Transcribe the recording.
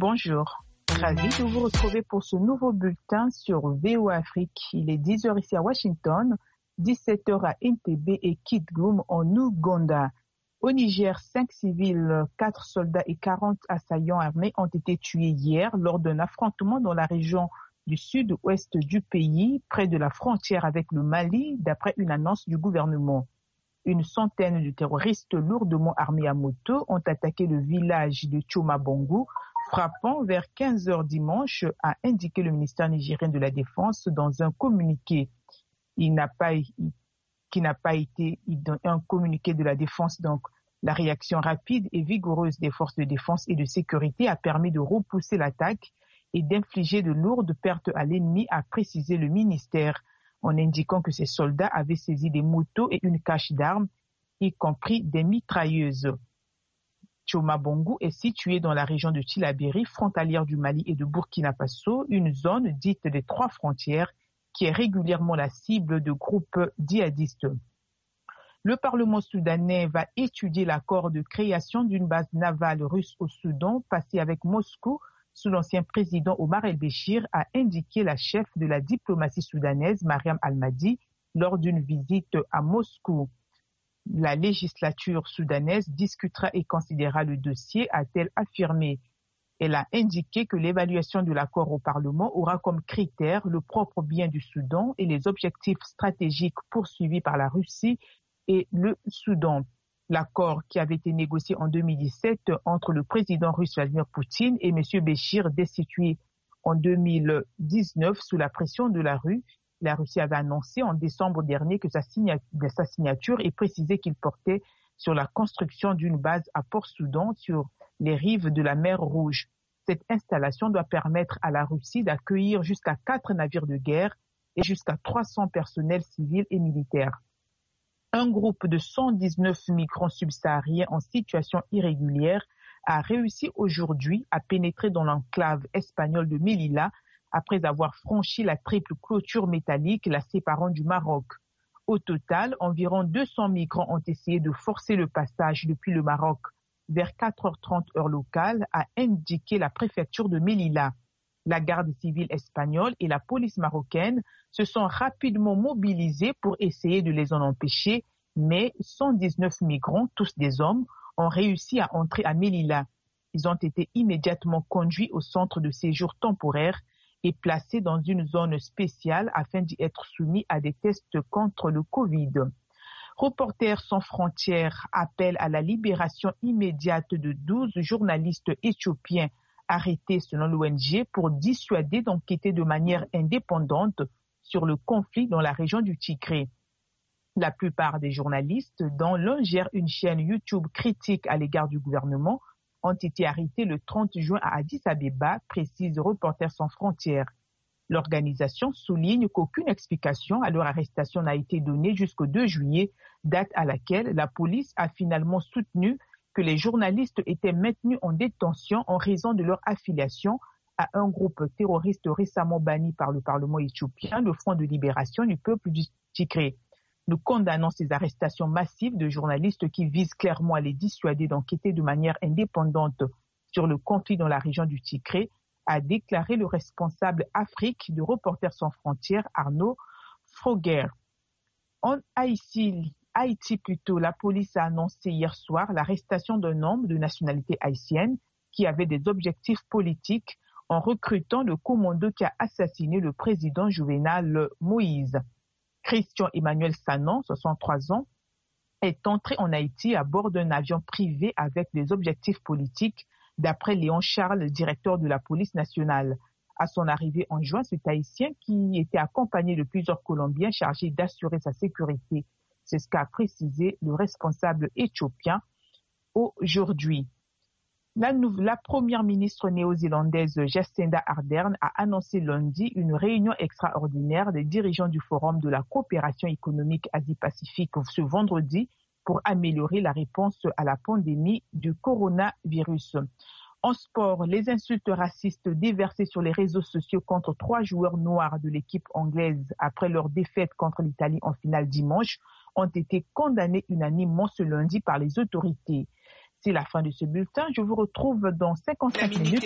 Bonjour, ravi de vous retrouver pour ce nouveau bulletin sur VOA Afrique. Il est 10h ici à Washington, 17h à Entebbe et Kitgum en Ouganda. Au Niger, 5 civils, 4 soldats et 40 assaillants armés ont été tués hier lors d'un affrontement dans la région du sud-ouest du pays, près de la frontière avec le Mali, d'après une annonce du gouvernement. Une centaine de terroristes lourdement armés à moto ont attaqué le village de Tchomabongo, frappant vers 15h dimanche, a indiqué le ministère nigérien de la Défense dans un communiqué. Qui n'a pas été un communiqué de la Défense. Donc, la réaction rapide et vigoureuse des forces de défense et de sécurité a permis de repousser l'attaque et d'infliger de lourdes pertes à l'ennemi, a précisé le ministère, en indiquant que ces soldats avaient saisi des motos et une cache d'armes, y compris des mitrailleuses. Tchomabongo est situé dans la région de Tillabéri, frontalière du Mali et de Burkina Faso, une zone dite des 3 frontières qui est régulièrement la cible de groupes djihadistes. Le Parlement soudanais va étudier l'accord de création d'une base navale russe au Soudan, passé avec Moscou sous l'ancien président Omar el-Béchir, a indiqué la chef de la diplomatie soudanaise, Mariam al-Mahdi, lors d'une visite à Moscou. La législature soudanaise discutera et considérera le dossier, a-t-elle affirmé. Elle a indiqué que l'évaluation de l'accord au Parlement aura comme critère le propre bien du Soudan et les objectifs stratégiques poursuivis par la Russie et le Soudan. L'accord qui avait été négocié en 2017 entre le président russe Vladimir Poutine et M. Béchir, destitué en 2019 sous la pression de la Russie avait annoncé en décembre dernier que sa signature et précisé qu'il portait sur la construction d'une base à Port-Soudan sur les rives de la mer Rouge. Cette installation doit permettre à la Russie d'accueillir jusqu'à 4 navires de guerre et jusqu'à 300 personnels civils et militaires. Un groupe de 119 migrants subsahariens en situation irrégulière a réussi aujourd'hui à pénétrer dans l'enclave espagnole de Melilla après avoir franchi la triple clôture métallique la séparant du Maroc. Au total, environ 200 migrants ont essayé de forcer le passage depuis le Maroc vers 4h30 heure locale, a indiqué la préfecture de Melilla. La garde civile espagnole et la police marocaine se sont rapidement mobilisés pour essayer de les en empêcher, mais 119 migrants, tous des hommes, ont réussi à entrer à Melilla. Ils ont été immédiatement conduits au centre de séjour temporaire et placés dans une zone spéciale afin d'y être soumis à des tests contre le Covid. Reporters sans frontières appellent à la libération immédiate de 12 journalistes éthiopiens arrêtés selon l'ONG pour dissuader d'enquêter de manière indépendante sur le conflit dans la région du Tigré. La plupart des journalistes, dont l'un gère une chaîne YouTube critique à l'égard du gouvernement, ont été arrêtés le 30 juin à Addis Abeba, précise Reporters sans frontières. L'organisation souligne qu'aucune explication à leur arrestation n'a été donnée jusqu'au 2 juillet, date à laquelle la police a finalement soutenu que les journalistes étaient maintenus en détention en raison de leur affiliation à un groupe terroriste récemment banni par le Parlement éthiopien, le Front de libération du peuple du Tigré. Nous condamnons ces arrestations massives de journalistes qui visent clairement à les dissuader d'enquêter de manière indépendante sur le conflit dans la région du Tigré, a déclaré le responsable Afrique de Reporters sans frontières, Arnaud Froger. En Haïti, la police a annoncé hier soir l'arrestation d'un homme de nationalité haïtienne qui avait des objectifs politiques en recrutant le commando qui a assassiné le président Jovenel Moïse. Christian Emmanuel Sanon, 63 ans, est entré en Haïti à bord d'un avion privé avec des objectifs politiques, d'après Léon Charles, directeur de la police nationale. À son arrivée en juin, cet Haïtien qui était accompagné de plusieurs Colombiens chargés d'assurer sa sécurité. C'est ce qu'a précisé le responsable éthiopien aujourd'hui. La première ministre néo-zélandaise Jacinda Ardern a annoncé lundi une réunion extraordinaire des dirigeants du Forum de la coopération économique Asie-Pacifique ce vendredi pour améliorer la réponse à la pandémie du coronavirus. En sport, les insultes racistes déversées sur les réseaux sociaux contre 3 joueurs noirs de l'équipe anglaise après leur défaite contre l'Italie en finale dimanche ont été condamnées unanimement ce lundi par les autorités. C'est la fin de ce bulletin. Je vous retrouve dans 55 minutes.